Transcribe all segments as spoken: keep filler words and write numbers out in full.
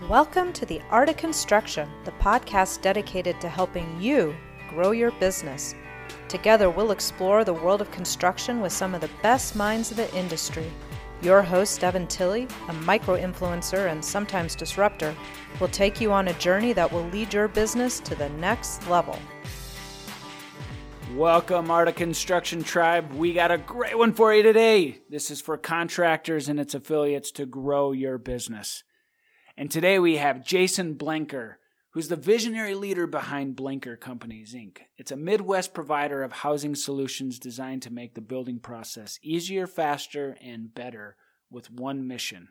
Welcome to The Art of Construction, the podcast dedicated to helping you grow your business. Together, we'll explore the world of construction with some of the best minds of the industry. Your host, Devin Tilley, a micro-influencer and sometimes disruptor, will take you on a journey that will lead your business to the next level. Welcome, Art of Construction Tribe. We got a great one for you today. This is for contractors and its affiliates to grow your business. And today we have Jason Blenker, who's the visionary leader behind Blenker Companies, Incorporated. It's a Midwest provider of housing solutions designed to make the building process easier, faster, and better with one mission: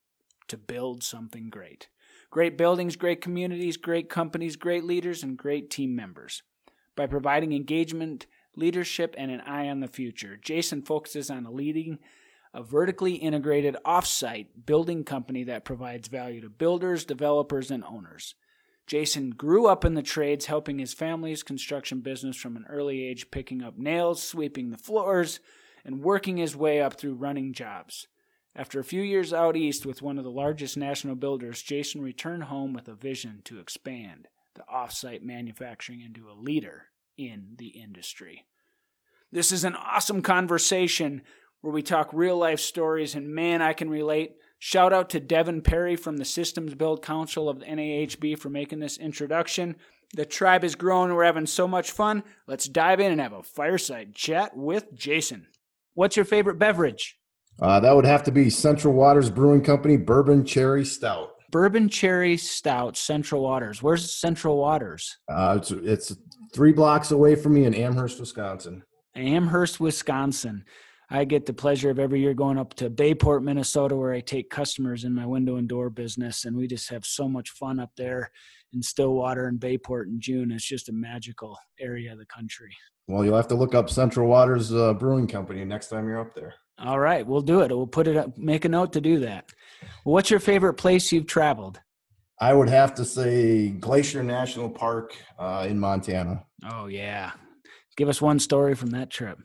to build something great. Great buildings, great communities, great companies, great leaders, and great team members. By providing engagement, leadership, and an eye on the future, Jason focuses on leading a vertically integrated off-site building company that provides value to builders, developers, and owners. Jason grew up in the trades, helping his family's construction business from an early age, picking up nails, sweeping the floors, and working his way up through running jobs. After a few years out east with one of the largest national builders, Jason returned home with a vision to expand the off-site manufacturing into a leader in the industry. This is an awesome conversation where we talk real-life stories, and man, I can relate. Shout out to Devin Perry from the Systems Build Council of the N A H B for making this introduction. The tribe is growing. We're having so much fun. Let's dive in and have a fireside chat with Jason. What's your favorite beverage? Uh, that would have to be Central Waters Brewing Company Bourbon Cherry Stout. Bourbon Cherry Stout, Central Waters. Where's Central Waters? Uh, it's, it's three blocks away from me in Amherst, Wisconsin. Amherst, Wisconsin. I get the pleasure of every year going up to Bayport, Minnesota, where I take customers in my window and door business, and we just have so much fun up there in Stillwater and Bayport in June. It's just a magical area of the country. Well, you'll have to look up Central Waters uh, Brewing Company next time you're up there. All right, we'll do it. We'll put it up, make a note to do that. Well, what's your favorite place you've traveled? I would have to say Glacier National Park uh, in Montana. Oh, yeah. Give us one story from that trip.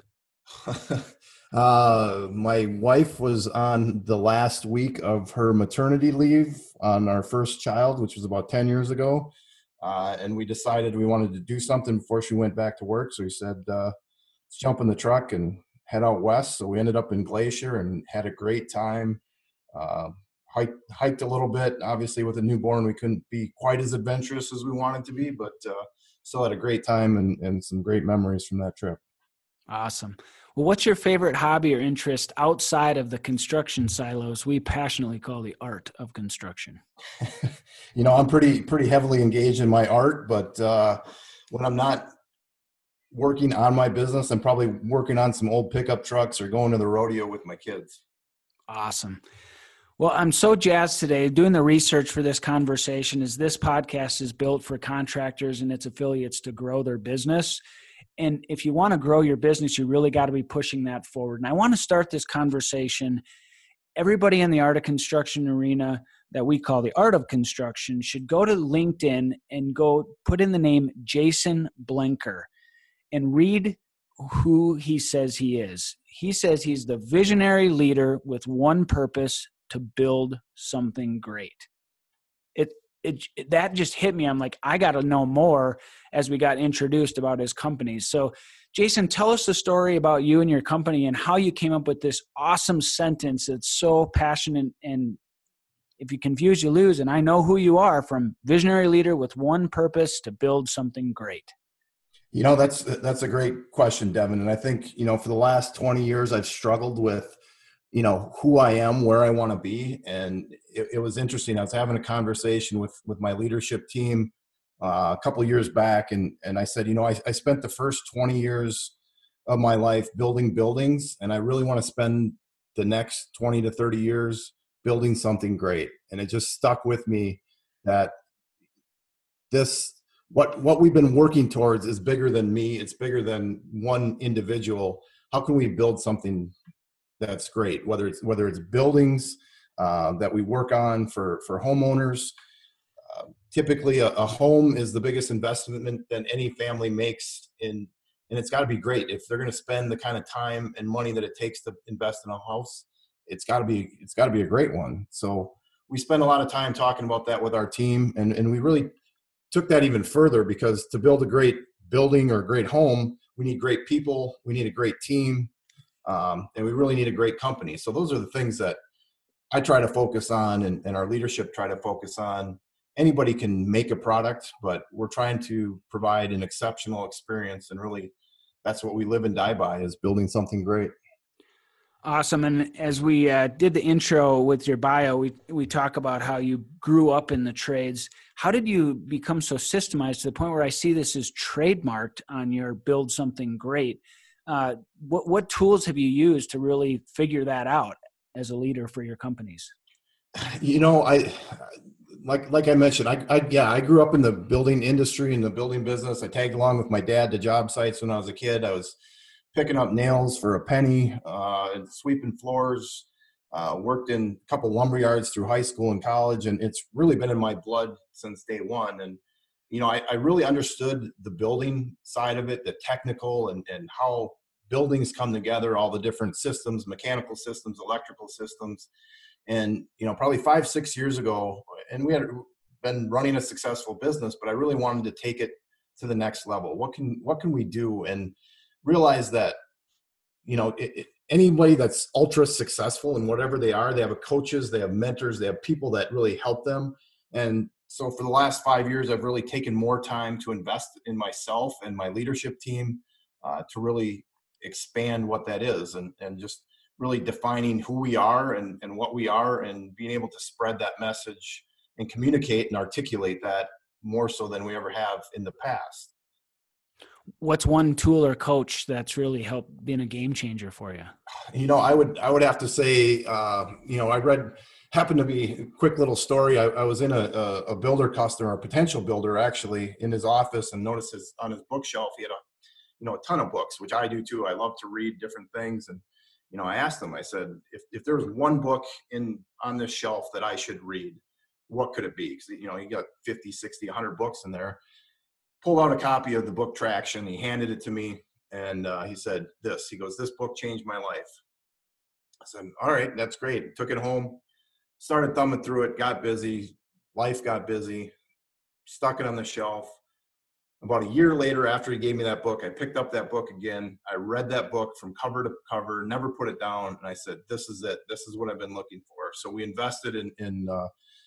Uh, my wife was on the last week of her maternity leave on our first child, which was about ten years ago. Uh, and we decided we wanted to do something before she went back to work. So we said, uh, let's jump in the truck and head out west. So we ended up in Glacier and had a great time. Uh, hiked, hiked a little bit. Obviously with a newborn, we couldn't be quite as adventurous as we wanted to be, but, uh, still had a great time and, and some great memories from that trip. Awesome. Well, what's your favorite hobby or interest outside of the construction silos we passionately call the art of construction? You know, I'm pretty pretty heavily engaged in my art, but uh, when I'm not working on my business, I'm probably working on some old pickup trucks or going to the rodeo with my kids. Awesome. Well, I'm so jazzed today doing the research for this conversation as this podcast is built for contractors and its affiliates to grow their business. And if you want to grow your business, you really got to be pushing that forward. And I want to start this conversation. Everybody in the art of construction arena that we call the art of construction should go to LinkedIn and go put in the name Jason Blenker and read who he says he is. He says he's the visionary leader with one purpose: to build something great. It It, it that just hit me. I'm like, I got to know more as we got introduced about his companies. So Jason, tell us the story about you and your company and how you came up with this awesome sentence that's so passionate. And if you confuse, you lose. And I know who you are, from visionary leader with one purpose to build something great. You know, that's, that's a great question, Devin. And I think, you know, for the last twenty years, I've struggled with, you know, who I am, where I want to be. And it, it was interesting. I was having a conversation with, with my leadership team uh, a couple of years back. And, and I said, you know, I, I spent the first twenty years of my life building buildings, and I really want to spend the next twenty to thirty years building something great. And it just stuck with me that this, what, what we've been working towards is bigger than me. It's bigger than one individual. How can we build something that's great, whether it's whether it's buildings uh, that we work on for for homeowners. Uh, typically, a, a home is the biggest investment that any family makes in, and it's got to be great. If they're going to spend the kind of time and money that it takes to invest in a house, it's got to be it's got to be a great one. So we spend a lot of time talking about that with our team. And, and we really took that even further, because to build a great building or a great home, we need great people, we need a great team, um, and we really need a great company. So those are the things that I try to focus on, and, and our leadership try to focus on. Anybody can make a product, but we're trying to provide an exceptional experience, and really that's what we live and die by, is building something great. Awesome. And as we uh, did the intro with your bio, we we talk about how you grew up in the trades. How did you become so systemized to the point where I see this is trademarked on your Build Something Great? Uh, what what tools have you used to really figure that out as a leader for your companies? You know, I like like I mentioned, I, I yeah, I grew up in the building industry, in the building business. I tagged along with my dad to job sites when I was a kid. I was picking up nails for a penny, uh, and sweeping floors, uh, worked in a couple lumber yards through high school and college. And it's really been in my blood since day one. And, you know, I, I really understood the building side of it, the technical, and, and how buildings come together, all the different systems, mechanical systems, electrical systems. And, you know, probably five, six years ago, and we had been running a successful business, but I really wanted to take it to the next level. What can, what can we do? And realize that, you know, it, it, anybody that's ultra successful in whatever they are, they have a coaches, they have mentors, they have people that really help them. And so for the last five years, I've really taken more time to invest in myself and my leadership team, uh, to really expand what that is, and, and just really defining who we are and, and what we are, and being able to spread that message and communicate and articulate that more so than we ever have in the past. What's one tool or coach that's really helped being a game changer for you? You know, I would, I would have to say, uh, you know, I read, happened to be a quick little story. I, I was in a, a, a builder customer, a potential builder actually, in his office, and noticed his, on his bookshelf, he had a, you know, a ton of books, which I do too. I love to read different things. And, you know, I asked him, I said, if, if there was one book in, on this shelf that I should read, what could it be? Because, you know, you got fifty, sixty, a hundred books in there. Pulled out a copy of the book Traction. He handed it to me, and uh, he said this. He goes, "This book changed my life." I said, "All right, that's great." Took it home, started thumbing through it, got busy. Life got busy, stuck it on the shelf. About a year later, after he gave me that book, I picked up that book again. I read that book from cover to cover, never put it down. And I said, this is it. This is what I've been looking for. So we invested in, in, uh,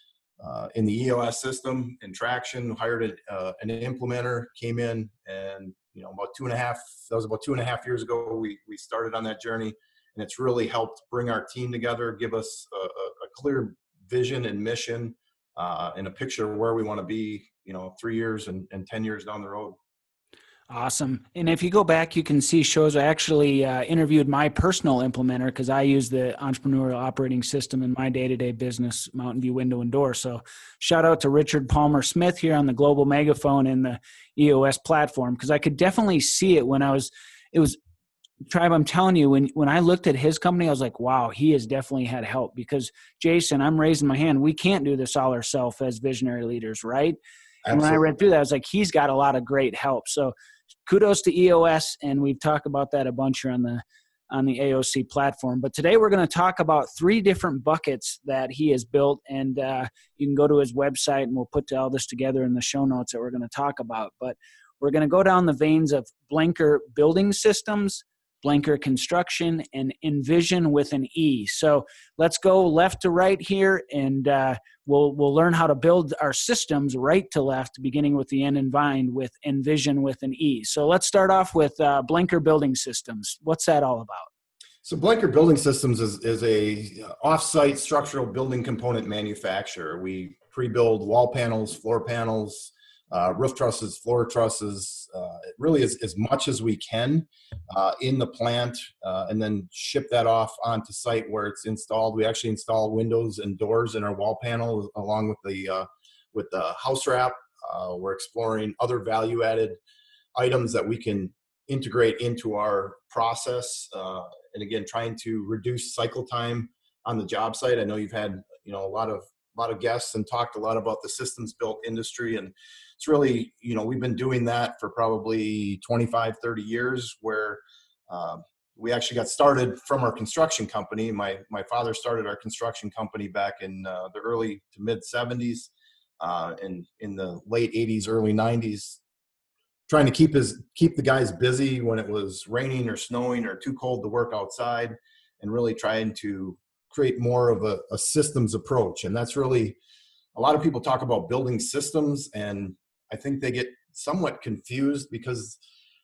uh, in the E O S system and Traction, hired a, uh, an implementer, came in, and, you know, about two and a half, that was about two and a half years ago, we, we started on that journey, and it's really helped bring our team together, give us a, a, a clear vision and mission, uh, and a picture of where we want to be, you know, three years and, and ten years down the road. Awesome. And if you go back, you can see shows. I actually uh, interviewed my personal implementer because I use the entrepreneurial operating system in my day-to-day business, Mountain View Window and Door. So shout out to Richard Palmer Smith here on the Global Megaphone and the E O S platform, because I could definitely see it when I was, it was, Tribe, I'm telling you, when, when I looked at his company, I was like, wow, he has definitely had help, because Jason, I'm raising my hand. We can't do this all ourselves as visionary leaders, right? Absolutely. And when I read through that, I was like, he's got a lot of great help. So kudos to E O S, and we've talked about that a bunch here on the on the A O C platform. But today we're going to talk about three different buckets that he has built, and uh, you can go to his website, and we'll put all this together in the show notes that we're going to talk about. But we're going to go down the veins of Blenker Building Systems, Blenker Construction, and Envision with an E. So let's go left to right here, and uh, we'll we'll learn how to build our systems right to left, beginning with the end in mind with Envision with an E. So let's start off with uh, Blenker Building Systems. What's that all about? So Blenker Building Systems is, is a off-site structural building component manufacturer. We pre-build wall panels, floor panels, Uh, roof trusses, floor trusses, uh, really as, as much as we can uh, in the plant, uh, and then ship that off onto site where it's installed. We actually install windows and doors in our wall panel along with the uh, with the house wrap. Uh, we're exploring other value-added items that we can integrate into our process, uh, and again, trying to reduce cycle time on the job site. I know you've had you know a lot of a lot of guests and talked a lot about the systems built industry, and it's really, you know, we've been doing that for probably twenty-five, thirty years, where, uh, we actually got started from our construction company. My my father started our construction company back in uh, the early to mid seventies, uh, and in the late eighties, early nineties, trying to keep his keep the guys busy when it was raining or snowing or too cold to work outside, and really trying to create more of a, a systems approach. And that's really, a lot of people talk about building systems, and I think they get somewhat confused because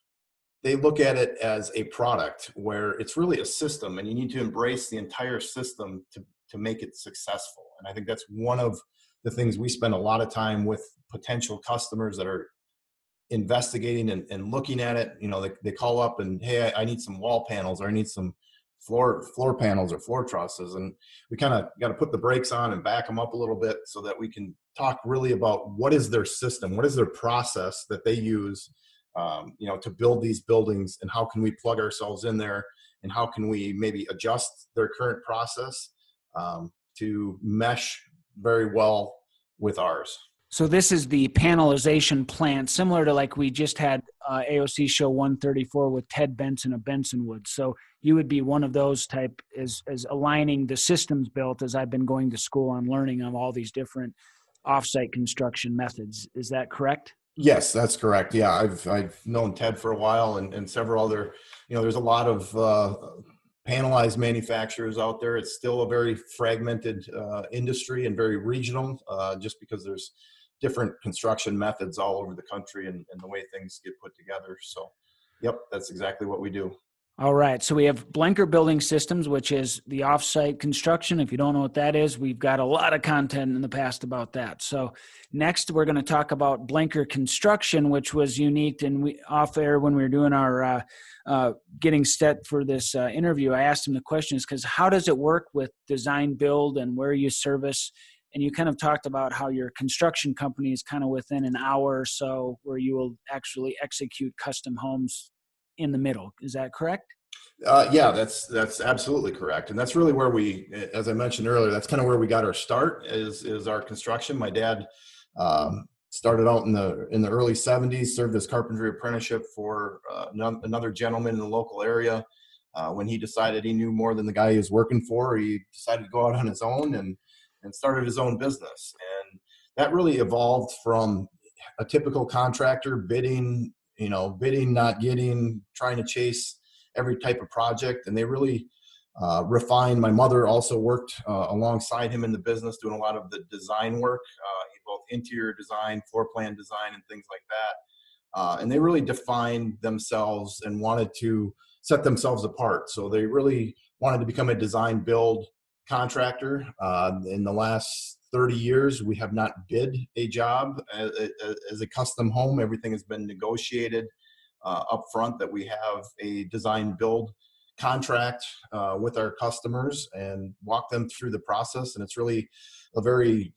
they look at it as a product where it's really a system, and you need to embrace the entire system to, to make it successful. And I think that's one of the things we spend a lot of time with potential customers that are investigating and, and looking at it. You know, they, they call up and, hey, I, I need some wall panels, or I need some floor floor panels or floor trusses. And we kind of got to put the brakes on and back them up a little bit so that we can talk really about what is their system, what is their process that they use, um, you know, to build these buildings, and how can we plug ourselves in there, and how can we maybe adjust their current process um, to mesh very well with ours. So this is the panelization plant, similar to like we just had uh, A O C show one thirty-four with Ted Benson of Bensonwood. So you would be one of those type as, as aligning the systems built, as I've been going to school on learning of all these different offsite construction methods. Is that correct? Yes, that's correct. Yeah, I've I've known Ted for a while, and, and several other, you know, there's a lot of uh, panelized manufacturers out there. It's still a very fragmented uh, industry and very regional, uh, just because there's different construction methods all over the country, and, and the way things get put together. So, yep, that's exactly what we do. All right. So we have Blenker Building Systems, which is the offsite construction. If you don't know what that is, we've got a lot of content in the past about that. So next, we're going to talk about Blenker Construction, which was unique. And we off air when we were doing our uh, uh, getting set for this uh, interview, I asked him the questions because how does it work with design build and where you service? And you kind of talked about how your construction company is kind of within an hour or so where you will actually execute custom homes in the middle. Is that correct? Uh, yeah, that's that's absolutely correct. And that's really where we, as I mentioned earlier, that's kind of where we got our start is is our construction. My dad um, started out in the in the early seventies, served as carpentry apprenticeship for uh, no, another gentleman in the local area. Uh, when he decided he knew more than the guy he was working for, he decided to go out on his own and and started his own business. And that really evolved from a typical contractor bidding, you know, bidding, not getting, trying to chase every type of project. And they really uh, refined. My mother also worked uh, alongside him in the business, doing a lot of the design work, uh, both interior design, floor plan design, and things like that. Uh, and they really defined themselves and wanted to set themselves apart. So they really wanted to become a design build contractor. Uh, in the last thirty years, we have not bid a job as, as a custom home. Everything has been negotiated uh, up front, that we have a design build contract uh, with our customers and walk them through the process. And it's really a very,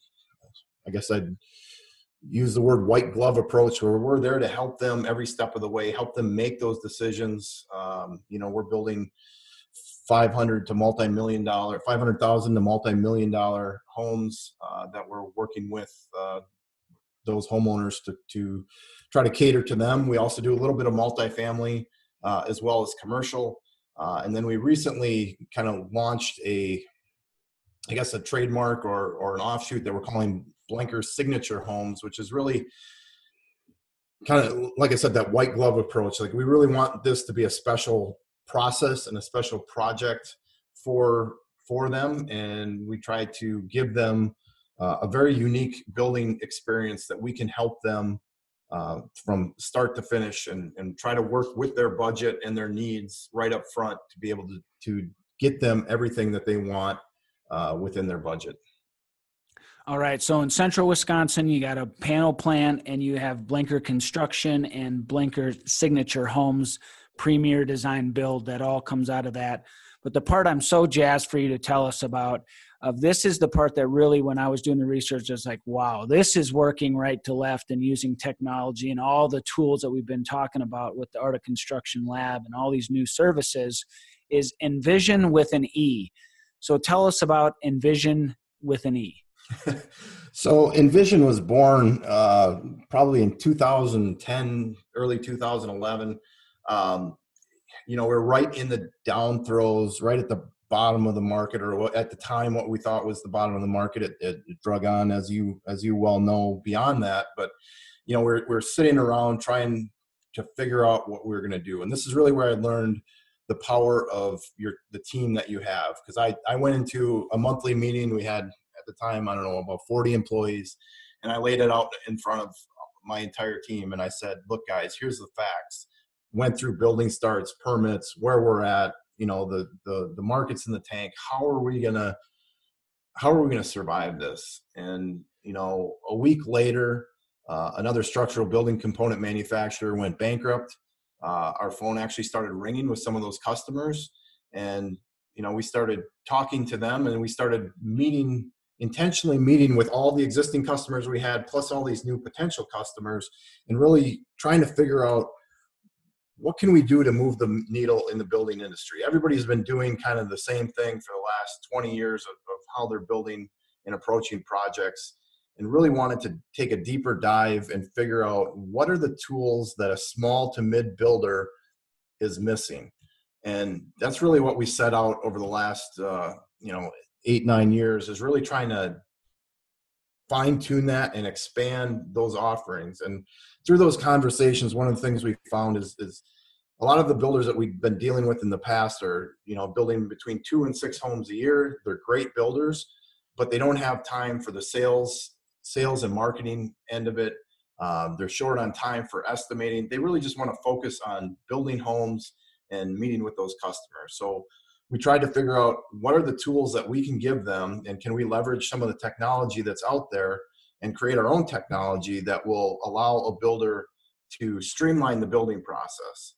I guess I'd use the word white glove approach, where we're there to help them every step of the way, help them make those decisions. Um, you know, we're building five hundred to multi-million dollar, five hundred thousand to multi-million dollar homes uh, that we're working with uh, those homeowners to, to try to cater to them. We also do a little bit of multifamily uh, as well as commercial. Uh, and then we recently kind of launched a, I guess, a trademark or, or an offshoot that we're calling Blenker Signature Homes, which is really kind of, like I said, that white glove approach. Like, we really want this to be a special process and a special project for for them, and we try to give them uh, a very unique building experience that we can help them uh, from start to finish, and, and try to work with their budget and their needs right up front to be able to, to get them everything that they want uh, within their budget. All right. So in central Wisconsin, you got a panel plant, and you have Blenker Construction and Blenker Signature Homes, premier design build, that all comes out of that. But the part I'm so jazzed for you to tell us about, of this is the part that really, when I was doing the research, I was like, wow, this is working right to left and using technology and all the tools that we've been talking about with the Art of Construction Lab and all these new services, is Envision with an E. So tell us about Envision with an E. So Envision was born uh, probably in two thousand ten, early two thousand eleven. Um, you know, we're right in the down throws, right at the bottom of the market, or what, at the time, what we thought was the bottom of the market. It, it, it drug on, as you as you well know, beyond that. But you know, we're we're sitting around trying to figure out what we're going to do, and this is really where I learned the power of your the team that you have. Because I I went into a monthly meeting. We had at the time, I don't know, about forty employees, and I laid it out in front of my entire team, and I said, "Look, guys, here's the facts." Went through building starts, permits, where we're at, you know, the the the markets in the tank. How are we gonna how are we gonna survive this? And you know, a week later, uh, another structural building component manufacturer went bankrupt. Uh, our phone actually started ringing with some of those customers, and you know, we started talking to them, and we started meeting intentionally meeting with all the existing customers we had, plus all these new potential customers, and really trying to figure out, what can we do to move the needle in the building industry? Everybody's been doing kind of the same thing for the last twenty years of, of how they're building and approaching projects, and really wanted to take a deeper dive and figure out what are the tools that a small to mid builder is missing. And that's really what we set out over the last, uh, you know, eight, nine years, is really trying to fine tune that and expand those offerings. And through those conversations, one of the things we found is, is a lot of the builders that we've been dealing with in the past are, you know, building between two and six homes a year. They're great builders, but they don't have time for the sales, sales and marketing end of it. Um, they're short on time for estimating. They really just want to focus on building homes and meeting with those customers. So we tried to figure out, what are the tools that we can give them, and can we leverage some of the technology that's out there and create our own technology that will allow a builder to streamline the building process.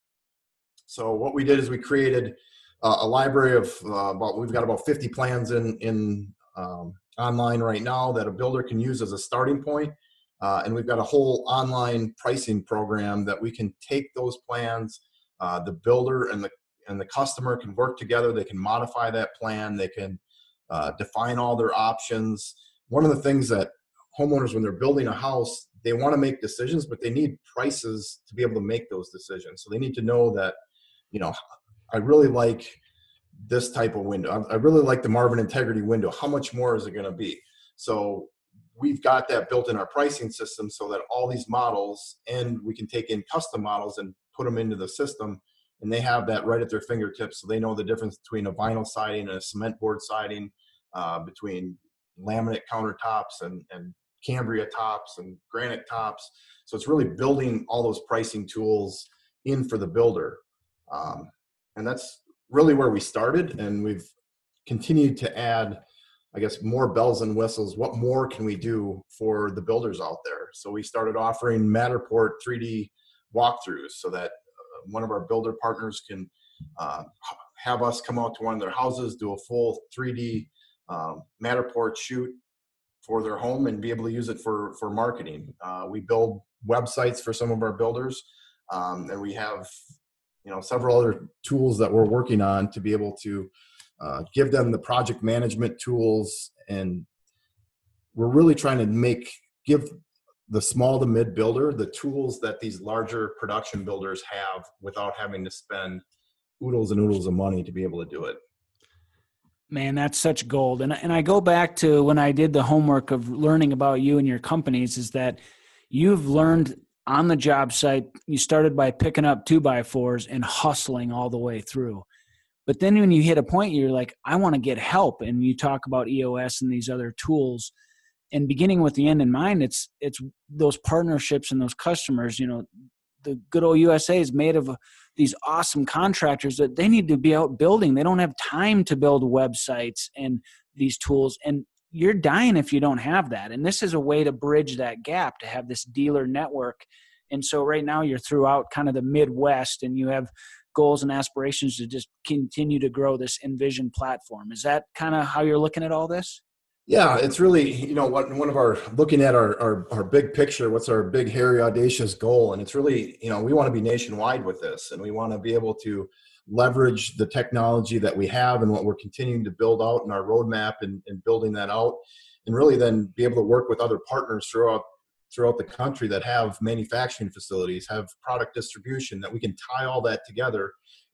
So what we did is we created uh, a library of uh, about, we've got about fifty plans in, in um, online right now that a builder can use as a starting point. Uh, and we've got a whole online pricing program that we can take those plans, uh, the builder and the and the customer can work together. They can modify that plan. They can uh, define all their options. One of the things that homeowners, when they're building a house, they want to make decisions, but they need prices to be able to make those decisions. So they need to know that, you know, I really like this type of window. I, I really like the Marvin Integrity window. How much more is it going to be? So we've got that built in our pricing system, so that all these models, and we can take in custom models and put them into the system, and they have that right at their fingertips. So they know the difference between a vinyl siding and a cement board siding, uh, between laminate countertops and, and Cambria tops and granite tops. So it's really building all those pricing tools in for the builder. Um, and that's really where we started. And we've continued to add, I guess, more bells and whistles. What more can we do for the builders out there? So we started offering Matterport three D walkthroughs, so that one of our builder partners can uh, have us come out to one of their houses, do a full three D um, Matterport shoot for their home, and be able to use it for, for marketing. Uh, we build websites for some of our builders, um, and we have, you know, several other tools that we're working on to be able to uh, give them the project management tools. And we're really trying to make, give the small to mid builder the tools that these larger production builders have, without having to spend oodles and oodles of money to be able to do it. Man, that's such gold. And, and I go back to when I did the homework of learning about you and your companies, is that you've learned on the job site. You started by picking up two by fours and hustling all the way through. But then when you hit a point, you're like, I want to get help. And you talk about E O S and these other tools. And beginning with the end in mind, it's it's those partnerships and those customers. You know, the good old U S A is made of these awesome contractors that they need to be out building. They don't have time to build websites and these tools. And you're dying if you don't have that. And this is a way to bridge that gap, to have this dealer network. And so right now you're throughout kind of the Midwest, and you have goals and aspirations to just continue to grow this Envision platform. Is that kind of how you're looking at all this? Yeah, it's really, you know, what one of our, looking at our, our, our big picture, what's our big, hairy, audacious goal? And it's really, you know, we want to be nationwide with this, and we want to be able to leverage the technology that we have and what we're continuing to build out in our roadmap, and, and building that out, and really then be able to work with other partners throughout throughout the country that have manufacturing facilities, have product distribution, that we can tie all that together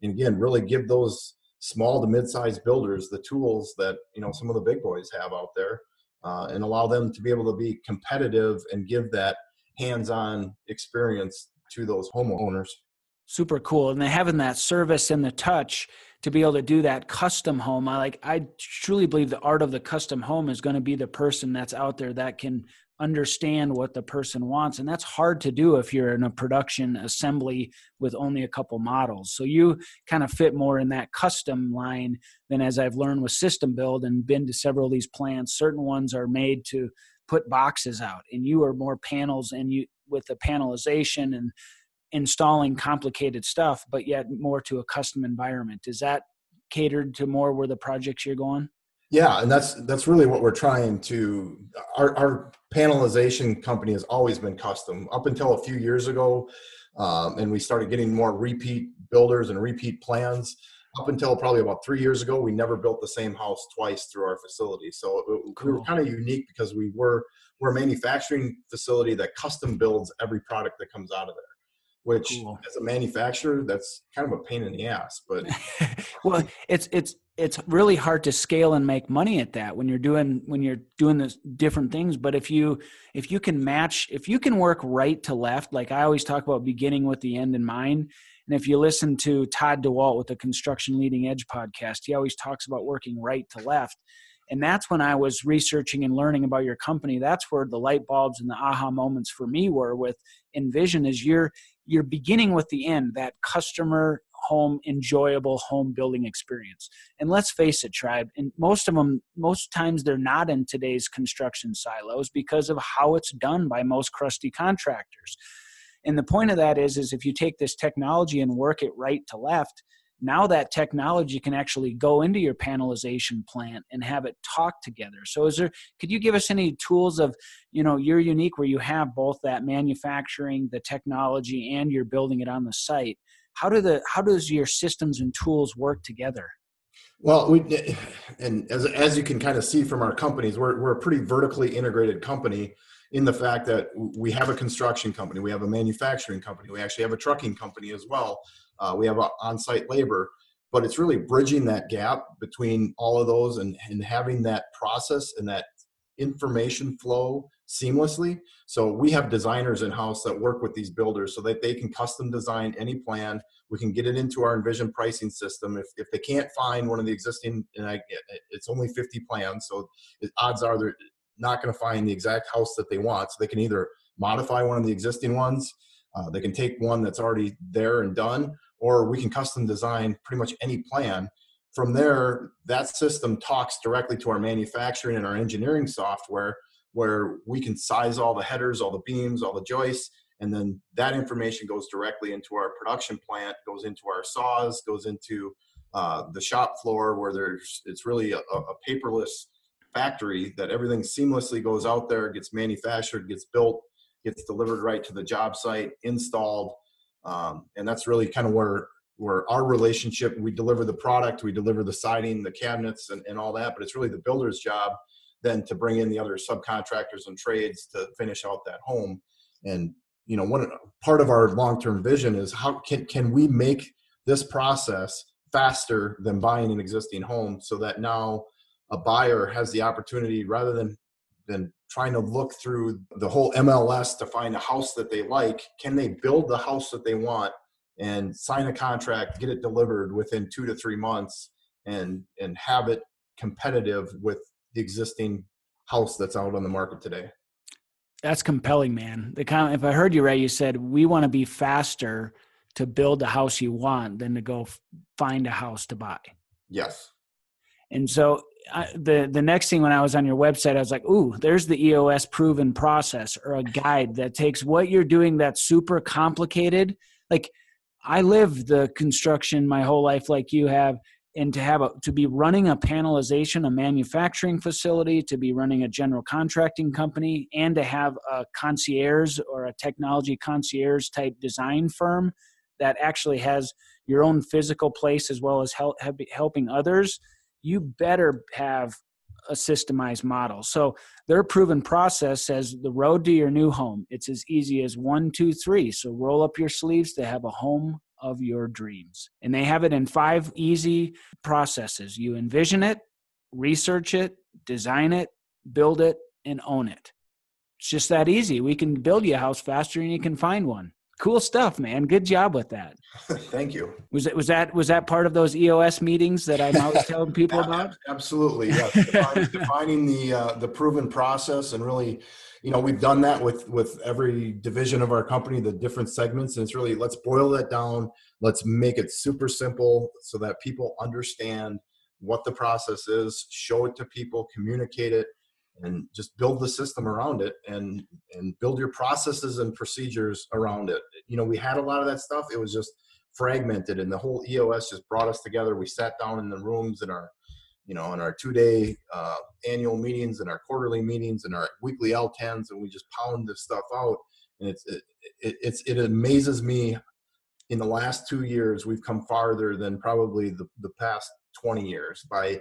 and again, really give those small to mid-sized builders the tools that, you know, some of the big boys have out there, uh, and allow them to be able to be competitive and give that hands-on experience to those homeowners. Super cool. And then having that service and the touch to be able to do that custom home. I like, I truly believe the art of the custom home is going to be the person that's out there that can understand what the person wants. And that's hard to do if you're in a production assembly with only a couple models. So you kind of fit more in that custom line than, as I've learned with system build and been to several of these plants, certain ones are made to put boxes out, and you are more panels, and you with the panelization and installing complicated stuff, but yet more to a custom environment. Is that catered to more where the projects you're going? Yeah, and that's that's really what we're trying to. Our, our panelization company has always been custom up until a few years ago, um, and we started getting more repeat builders and repeat plans. Up until probably about three years ago, we never built the same house twice through our facility. So it, Cool. we were kind of unique because we were we're a manufacturing facility that custom builds every product that comes out of there. Which, Cool. as a manufacturer, that's kind of a pain in the ass. But well, it's it's it's really hard to scale and make money at that when you're doing when you're doing this different things. But if you if you can match, if you can work right to left, like I always talk about, beginning with the end in mind. And if you listen to Todd DeWalt with the Construction Leading Edge podcast, he always talks about working right to left. And that's when I was researching and learning about your company. That's where the light bulbs and the aha moments for me were with Envision. Is you're you're beginning with the end, that customer home, enjoyable home building experience. And let's face it, Tribe, and most of them, most times they're not in today's construction silos because of how it's done by most crusty contractors. And the point of that is, is if you take this technology and work it right to left, now that technology can actually go into your panelization plant and have it talk together. So is there, could you give us any tools of, you know, you're unique where you have both that manufacturing, the technology, and you're building it on the site. How do the, how does your systems and tools work together? Well, we, and as, as you can kind of see from our companies, we're, we're a pretty vertically integrated company in the fact that we have a construction company, we have a manufacturing company, we actually have a trucking company as well. Uh, we have a on-site labor, but it's really bridging that gap between all of those and, and having that process and that information flow seamlessly. So we have designers in-house that work with these builders so that they can custom design any plan. We can get it into our Envision pricing system. If, if they can't find one of the existing, and I, it's only fifty plans, so it, odds are they're not going to find the exact house that they want. So they can either modify one of the existing ones, uh, they can take one that's already there and done, or we can custom design pretty much any plan. From there, that system talks directly to our manufacturing and our engineering software, where we can size all the headers, all the beams, all the joists, and then that information goes directly into our production plant, goes into our saws, goes into uh, the shop floor, where there's it's really a, a paperless factory that everything seamlessly goes out there, gets manufactured, gets built, gets delivered right to the job site, installed. Um, and that's really kind of where, where our relationship, we deliver the product, we deliver the siding, the cabinets, and, and all that, but it's really the builder's job then to bring in the other subcontractors and trades to finish out that home. And, you know, one part of our long-term vision is how can, can we make this process faster than buying an existing home, so that now a buyer has the opportunity, rather than than trying to look through the whole M L S to find a house that they like, can they build the house that they want and sign a contract, get it delivered within two to three months and, and have it competitive with the existing house that's out on the market today? That's compelling, man. The kind, if I heard you right, you said we want to be faster to build the house you want than to go f- find a house to buy. Yes. And so I, the the next thing, when I was on your website, I was like, ooh, there's the E O S proven process, or a guide that takes what you're doing that's super complicated. Like, I lived the construction my whole life like you have, and to have a, to be running a panelization, a manufacturing facility, to be running a general contracting company, and to have a concierge or a technology concierge type design firm that actually has your own physical place as well as help, helping others, you better have a systemized model. So their proven process says the road to your new home, it's as easy as one, two, three. So roll up your sleeves to have a home of your dreams. And they have it in five easy processes. You envision it, research it, design it, build it, and own it. It's just that easy. We can build you a house faster than you can find one. Cool stuff, man. Good job with that. Thank you. Was it was that was that part of those E O S meetings that I'm always telling people about? Absolutely, yes. Defining, defining the uh, the proven process, and really, you know, we've done that with with every division of our company, the different segments, and it's really, let's boil that down. Let's make it super simple so that people understand what the process is. Show it to people, communicate it, and just build the system around it, and and build your processes and procedures around it. You know, we had a lot of that stuff. It was just fragmented, and the whole E O S just brought us together. We sat down in the rooms in our, you know, in our two-day uh, annual meetings and our quarterly meetings and our weekly L tens, and we just pound this stuff out. And it's it, it, it's it amazes me. In the last two years, we've come farther than probably the, the past twenty years by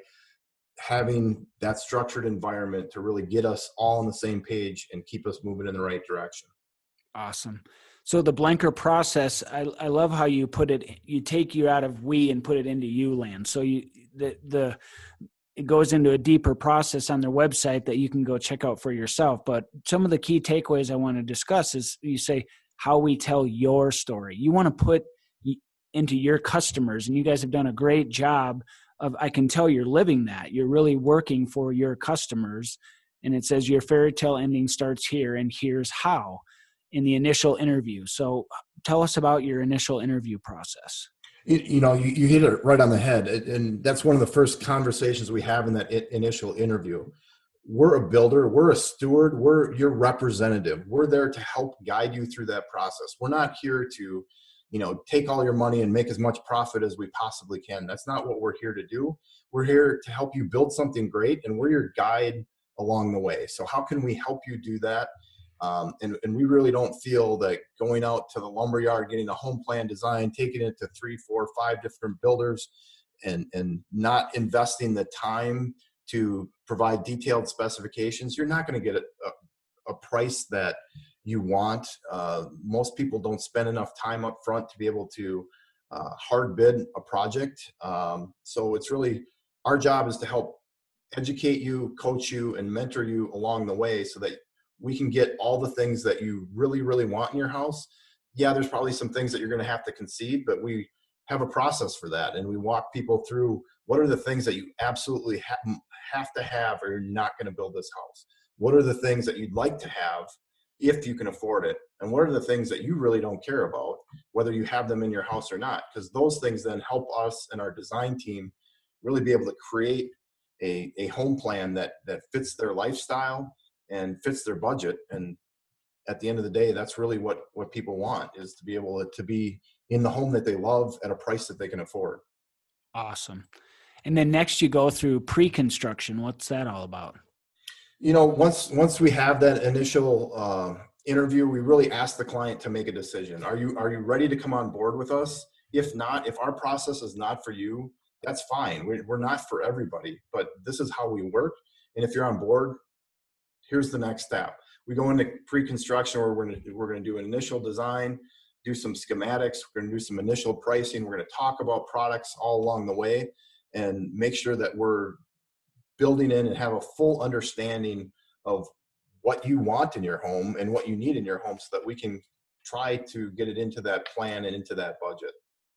having that structured environment to really get us all on the same page and keep us moving in the right direction. Awesome. So the Blenker process, I, I love how you put it, you take you out of we and put it into you land. So you, the, the, it goes into a deeper process on their website that you can go check out for yourself. But some of the key takeaways I want to discuss is you say how we tell your story. You want to put into your customers, and you guys have done a great job of, I can tell you're living that. You're really working for your customers. And it says your fairy tale ending starts here, and here's how in the initial interview. So tell us about your initial interview process. You, you know, you, you hit it right on the head. And that's one of the first conversations we have in that initial interview. We're a builder. We're a steward. We're your representative. We're there to help guide you through that process. We're not here to, you know, take all your money and make as much profit as we possibly can. That's not what we're here to do. We're here to help you build something great, and we're your guide along the way. So how can we help you do that? Um, and, and we really don't feel that going out to the lumberyard, getting a home plan design, taking it to three, four, five different builders, and, and not investing the time to provide detailed specifications, you're not going to get a, a, a price that you want. Uh, most people don't spend enough time up front to be able to uh, hard bid a project. Um, so it's really, our job is to help educate you, coach you, and mentor you along the way so that we can get all the things that you really, really want in your house. Yeah, there's probably some things that you're going to have to concede, but we have a process for that. And we walk people through what are the things that you absolutely ha- have to have, or you're not going to build this house. What are the things that you'd like to have if you can afford it? And what are the things that you really don't care about, whether you have them in your house or not? Because those things then help us and our design team really be able to create a, a home plan that, that fits their lifestyle and fits their budget. And at the end of the day, that's really what, what people want, is to be able to, to be in the home that they love at a price that they can afford. Awesome. And then next you go through pre-construction. What's that all about? You know, once, once we have that initial uh, interview, we really ask the client to make a decision. Are you, are you ready to come on board with us? If not, if our process is not for you, that's fine. We're, we're not for everybody, but this is how we work. And if you're on board, here's the next step. We go into pre-construction where we're going to, we're going to do an initial design, do some schematics. We're going to do some initial pricing. We're going to talk about products all along the way and make sure that we're building in and have a full understanding of what you want in your home and what you need in your home so that we can try to get it into that plan and into that budget.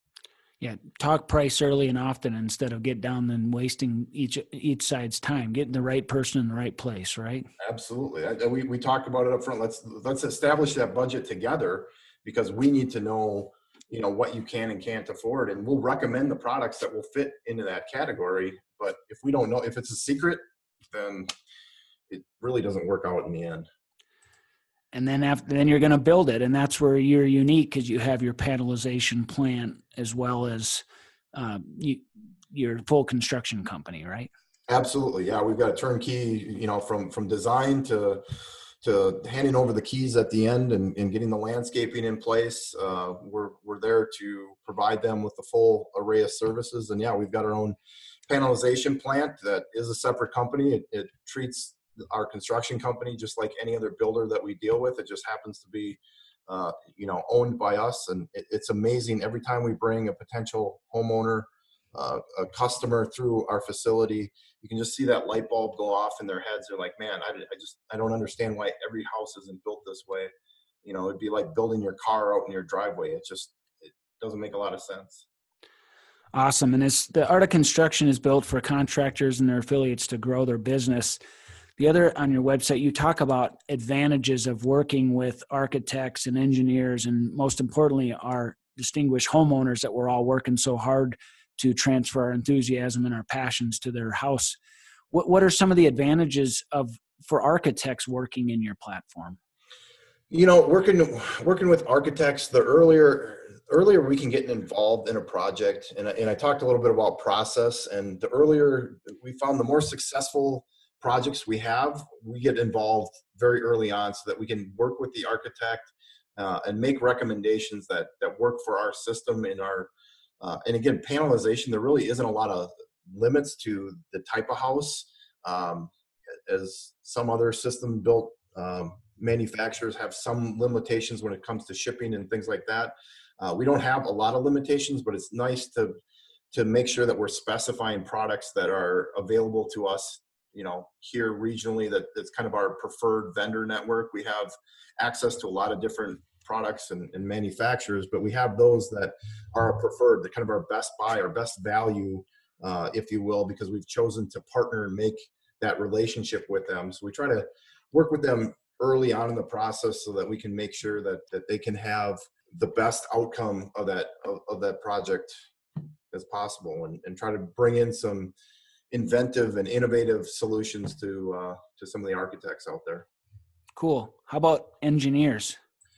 Yeah, talk price early and often instead of get down and wasting each each side's time, getting the right person in the right place, right? Absolutely. I, we we talked about it up front. Let's let's establish that budget together, because we need to know, you know, what you can and can't afford, and we'll recommend the products that will fit into that category. But if we don't know, if it's a secret, then it really doesn't work out in the end. And then after, then you're going to build it. And that's where you're unique, because you have your panelization plant as well as um, you, your full construction company, right? Absolutely. Yeah. We've got a turnkey, you know, from, from design to, to handing over the keys at the end and, and getting the landscaping in place. Uh, we're, we're there to provide them with the full array of services. And yeah, we've got our own panelization plant that is a separate company. It, it treats our construction company just like any other builder that we deal with. It just happens to be uh, you know, owned by us. And it, it's amazing every time we bring a potential homeowner, uh, a customer through our facility, you can just see that light bulb go off in their heads. They're like, man, I, I just, I don't understand why every house isn't built this way. You know, it'd be like building your car out in your driveway. It just, it doesn't make a lot of sense. Awesome. And it's, the Art of Construction is built for contractors and their affiliates to grow their business. The other, on your website, you talk about advantages of working with architects and engineers, and most importantly, our distinguished homeowners that we're all working so hard to transfer our enthusiasm and our passions to their house. What what are some of the advantages of for architects working in your platform? You know, working working with architects, the earlier earlier we can get involved in a project, and I, and I talked a little bit about process, and the earlier we found, the more successful projects we have, we get involved very early on so that we can work with the architect uh, and make recommendations that that work for our system and our uh, and again, panelization, there really isn't a lot of limits to the type of house, um, as some other system built um, manufacturers have some limitations when it comes to shipping and things like that. Uh, we don't have a lot of limitations, but it's nice to to make sure that we're specifying products that are available to us, you know, here regionally. That that's kind of our preferred vendor network. We have access to a lot of different products and, and manufacturers, but we have those that are preferred, the kind of our best buy, our best value, uh, if you will, because we've chosen to partner and make that relationship with them. So we try to work with them early on in the process so that we can make sure that that they can have the best outcome of that of, of that project as possible, and, and try to bring in some inventive and innovative solutions to uh, to some of the architects out there. Cool. How about engineers?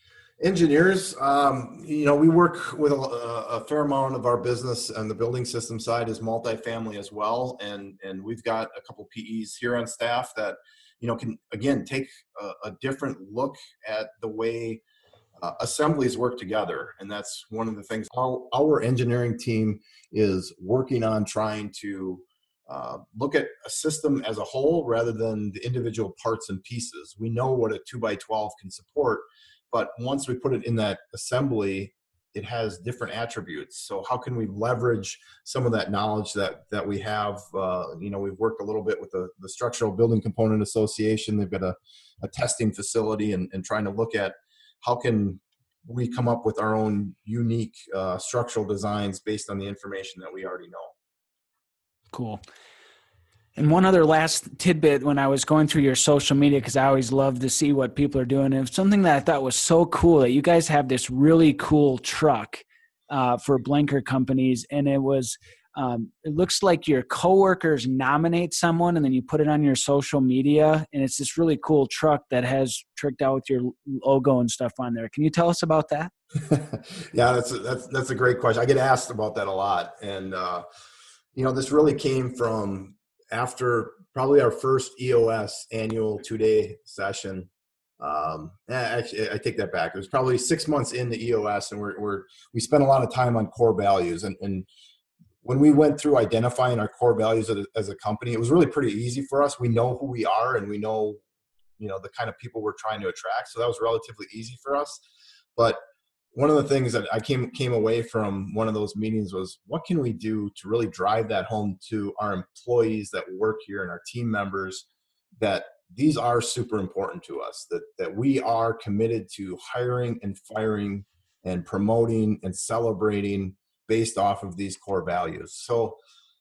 Engineers, um, you know, we work with a, a fair amount of our business on the building system side is multifamily as well, and and we've got a couple P Es here on staff that, you know, can again take a, a different look at the way uh, assemblies work together, and that's one of the things our, our engineering team is working on, trying to uh, look at a system as a whole rather than the individual parts and pieces. We know what a two by twelve can support, but once we put it in that assembly, it has different attributes. So how can we leverage some of that knowledge that that we have? Uh, you know, we've worked a little bit with the, the Structural Building Component Association. They've got a, a testing facility, and, and trying to look at how can we come up with our own unique uh, structural designs based on the information that we already know. Cool. And one other last tidbit, when I was going through your social media, because I always love to see what people are doing, and something that I thought was so cool, that you guys have this really cool truck uh, for Blenker Companies, and it was, um, it looks like your coworkers nominate someone, and then you put it on your social media, and it's this really cool truck that has tricked out with your logo and stuff on there. Can you tell us about that? Yeah, that's a, that's that's a great question. I get asked about that a lot, and uh, you know, this really came from after probably our first E O S annual two-day session. Um, actually, I take that back. It was probably six months into E O S, and we're, we're we spent a lot of time on core values. And, and when we went through identifying our core values as a, as a company, it was really pretty easy for us. We know who we are, and we know, you know, the kind of people we're trying to attract. So that was relatively easy for us. But one of the things that I came came away from one of those meetings was, what can we do to really drive that home to our employees that work here and our team members, that these are super important to us, that that we are committed to hiring and firing and promoting and celebrating based off of these core values. So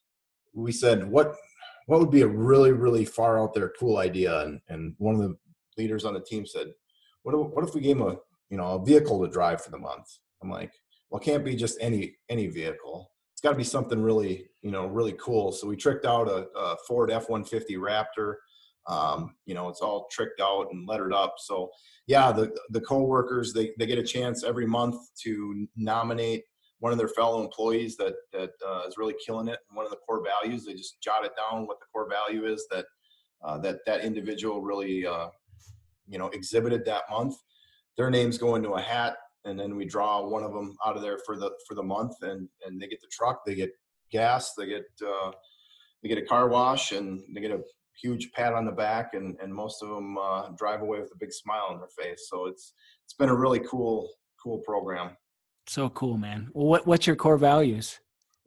we said, what what would be a really, really far out there cool idea? And and one of the leaders on the team said, what if, what if we gave them a you know, a vehicle to drive for the month? I'm like, well, it can't be just any, any vehicle. It's got to be something really, you know, really cool. So we tricked out a, a Ford F one fifty Raptor. Um, you know, it's all tricked out and lettered up. So yeah, the, the coworkers, they, they get a chance every month to nominate one of their fellow employees that, that uh, is really killing it. And one of the core values, they just jot it down what the core value is that, uh, that that individual really, uh, you know, exhibited that month. Their names go into a hat, and then we draw one of them out of there for the for the month, and and they get the truck, they get gas, they get uh, they get a car wash, and they get a huge pat on the back, and, and most of them uh, drive away with a big smile on their face. So it's it's been a really cool cool program. So cool, man. Well, what what's your core values?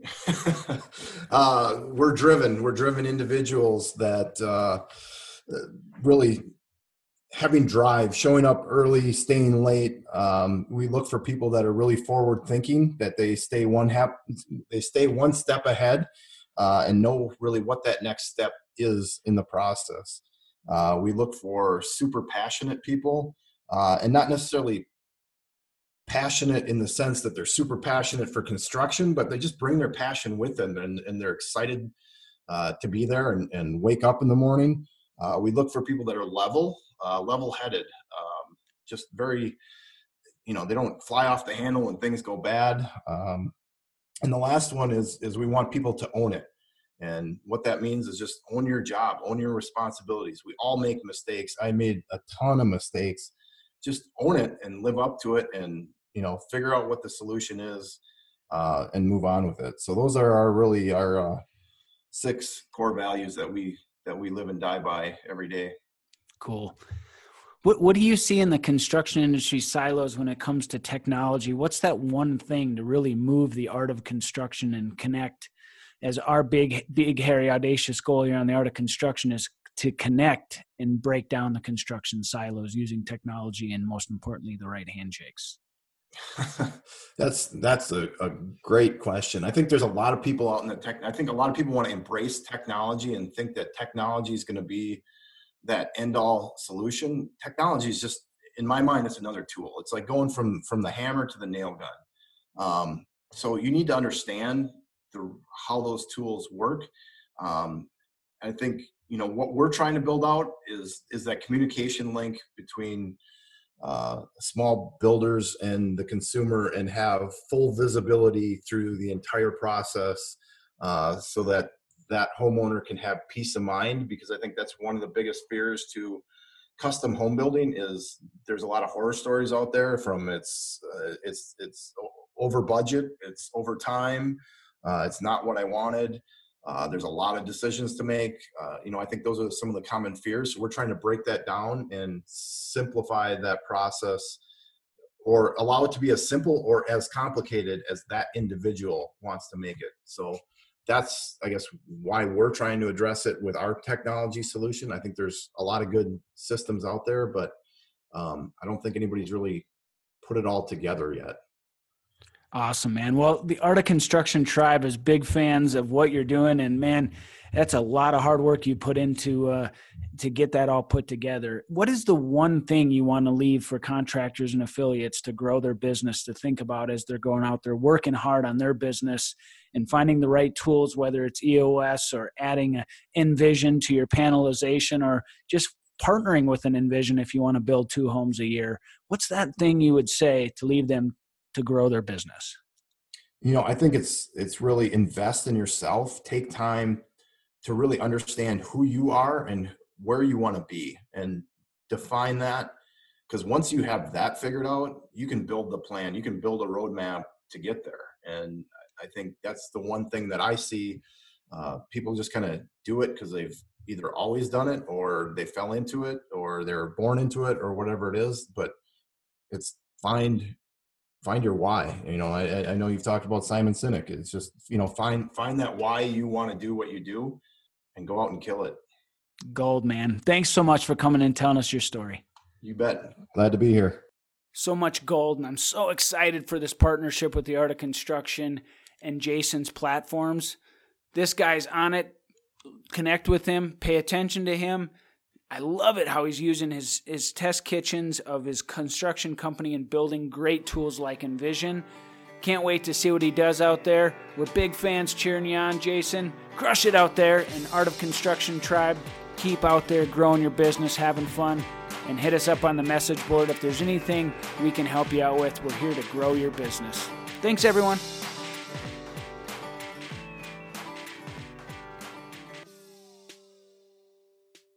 uh, we're driven. We're driven individuals that uh, really having drive, showing up early, staying late. Um, we look for people that are really forward thinking, that they stay one hap- they stay one step ahead uh, and know really what that next step is in the process. Uh, we look for super passionate people uh, and not necessarily passionate in the sense that they're super passionate for construction, but they just bring their passion with them, and, and they're excited uh, to be there and, and wake up in the morning. Uh, we look for people that are level, uh, level-headed, um, just very, you know, they don't fly off the handle when things go bad. Um, and the last one is, is we want people to own it. And what that means is just own your job, own your responsibilities. We all make mistakes. I made a ton of mistakes. Just own it and live up to it, and you know, figure out what the solution is, uh, and move on with it. So those are our really our uh, six core values that we that we live and die by every day. Cool. What what do you see in the construction industry silos when it comes to technology? What's that one thing to really move the art of construction and connect? As our big, big, hairy, audacious goal here on the Art of Construction is to connect and break down the construction silos using technology and, most importantly, the right handshakes. that's that's a, a great question. I think there's a lot of people out in the tech. I think a lot of people want to embrace technology and think that technology is going to be that end-all solution. Technology is just, in my mind, it's another tool. It's like going from from the hammer to the nail gun. Um, so you need to understand the, how those tools work. Um, I think you know what we're trying to build out is is that communication link between uh, small builders and the consumer, and have full visibility through the entire process, uh, so that that homeowner can have peace of mind. Because I think that's one of the biggest fears to custom home building is there's a lot of horror stories out there from it's uh, it's it's over budget, it's over time, uh, it's not what I wanted. Uh, there's a lot of decisions to make. Uh, you know, I think those are some of the common fears. So we're trying to break that down and simplify that process, or allow it to be as simple or as complicated as that individual wants to make it. So that's, I guess, why we're trying to address it with our technology solution. I think there's a lot of good systems out there, but um, I don't think anybody's really put it all together yet. Awesome, man. Well, the Art of Construction Tribe is big fans of what you're doing, and man, that's a lot of hard work you put into uh, to get that all put together. What is the one thing you want to leave for contractors and affiliates to grow their business, to think about as they're going out there working hard on their business and finding the right tools, whether it's E O S or adding a Envision to your panelization, or just partnering with an Envision if you want to build two homes a year? What's that thing you would say to leave them to grow their business? You know, I think it's it's really invest in yourself. Take time to really understand who you are and where you want to be, and define that. Because once you have that figured out, you can build the plan. You can build a roadmap to get there. And I think that's the one thing that I see. Uh, people just kind of do it because they've either always done it, or they fell into it, or they're born into it, or whatever it is. But it's find find your why. You know, I, I know you've talked about Simon Sinek. It's just, you know, find find that why you want to do what you do, and go out and kill it. Gold, man. Thanks so much for coming and telling us your story. You bet. Glad to be here. So much gold, and I'm so excited for this partnership with the Art of Construction and Jason's platforms. This guy's on it. Connect with him. Pay attention to him. I love it how he's using his, his test kitchens of his construction company and building great tools like Envision. Can't wait to see what he does out there. We're big fans cheering you on, Jason. Crush it out there in Art of Construction Tribe. Keep out there growing your business, having fun, and hit us up on the message board if there's anything we can help you out with. We're here to grow your business. Thanks, everyone.